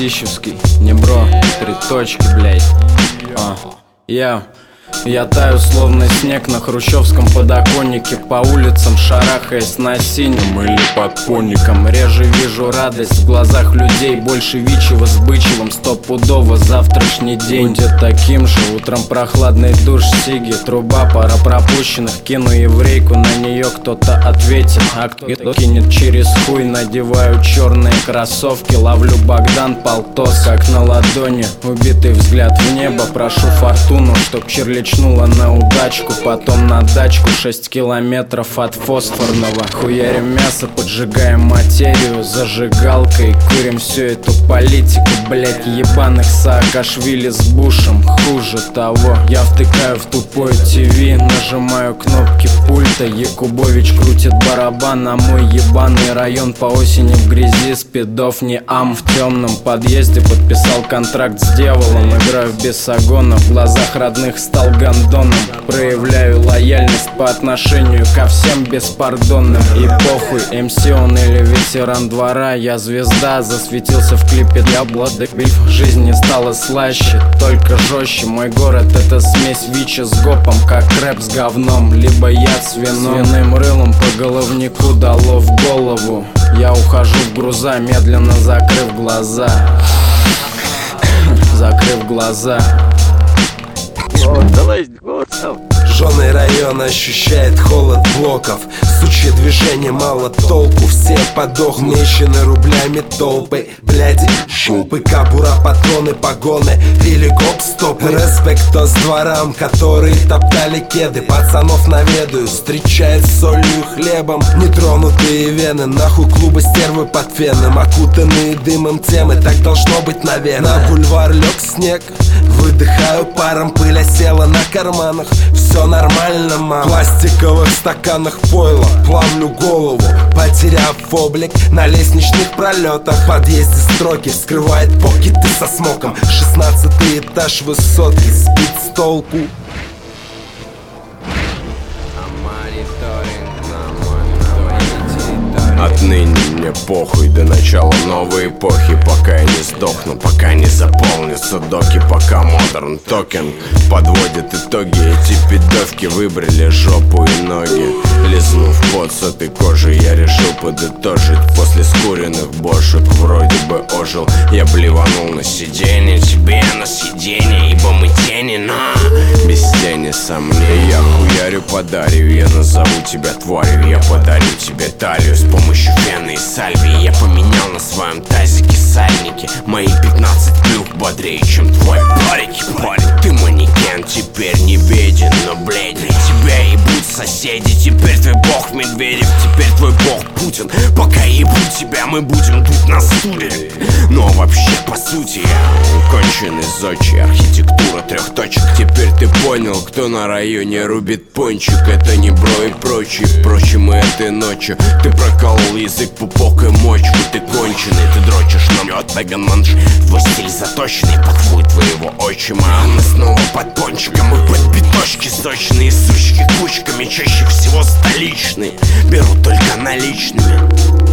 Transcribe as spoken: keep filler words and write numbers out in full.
классический, не бро, три точки, блядь. А, я Я таю, словно снег на хрущевском подоконнике, по улицам шарахаясь на синем или подпонником. Реже вижу радость в глазах людей, больше вичего с бычевым. Стопудово завтрашний день будет таким же. Утром прохладный душ, сиги, труба, пара пропущенных. Кину еврейку, на нее кто-то ответит, а кто кинет через хуй. Надеваю черные кроссовки, ловлю Богдан Полтос, как на ладони. Убитый взгляд в небо, прошу фортуну, чтоб черличнула на удачку. Потом на дачку, шесть километров от фосфорного. Хуярим мясо, поджигаем материю зажигалкой. Курим всю эту политику, блять, ебаных Саакашвили с Бушем. Хуже того, я втыкаю в тупое ТВ, нажимаю кнопки пульта. Якубович крутит барабан, а мой ебаный район по осени в грязи. Спидов не ам, в темном подъезде подписал контракт с дьяволом. Играю в бесогона, в глазах родных стал гандоном. Проявляю лояльность по отношению ко всем беспардонным. И похуй, эм си он или ветеран двора, я звезда, засветился в клипе для Блада Биф. Жизнь не стала слаще, только жестче. Мой город это смесь вича с гопом, как рэп с говном, либо яд с вином. Свиным рылом по головнику дало в голову. Я ухожу в груза, медленно закрыв глаза. Закрыв глаза. Жжёный район ощущает холод блоков. Сучье движение, мало толку. Все подохнут, мещены рублями толпы. Бляди, шупы, кабура, патроны, погоны или гоп-стопы. Респект то с дворам, которые топтали кеды. Пацанов наведаю, встречает с солью и хлебом. Нетронутые вены, нахуй клубы стервы под феном. Окутанные дымом темы, так должно быть, наверное. На бульвар лег снег, выдыхаю паром, пыль осела на карманах. Все нормально, мам. В пластиковых стаканах пойла плавлю голову, потеряв облик на лестничных пролетах. В подъезде строки вскрывает покеты со смоком. Шестнадцатый этаж высотки сбит с толку. Отныне мне похуй до начала новой эпохи. Пока я не сдохну, пока не заполнятся доки. Пока модерн токен подводит итоги. Эти пидовки выбрали жопу и ноги. Лизнув пот с этой кожи, я решил подытожить. После скуренных бошек вроде бы ожил. Я блеванул на сиденье, тебе на съедение, ибо мы тени, но без тени сомнений. Я хуярю подарю, я назову тебя тварью. Я подарю тебе талию с помощью фена и сальвии. Я поменял на своем тазике сальники. Мои пятнадцать плюх бодрее, чем твой парики. Парень, ты манекен, теперь не беден, но бледнее. Тебя ебут соседи, теперь твой бог Медведев, теперь твой бог Путин. Пока ебут тебя, мы будем тут на стуле. Но вообще, по сути, я уконченный зодчий. Архитектура трех точек. Теперь ты понял, кто на районе рубит пончик. Это не бро и прочие. Впрочем, и этой ночью ты проколол язык, пупок и мочку. Ты конченый, ты дрочишь на мед Меган Манш. Твой стиль заточенный под хуй твоего отчима. А мы снова под пончиком и под биточки сочные. Сучки кучками, чаще всего столичные. Беру только наличными.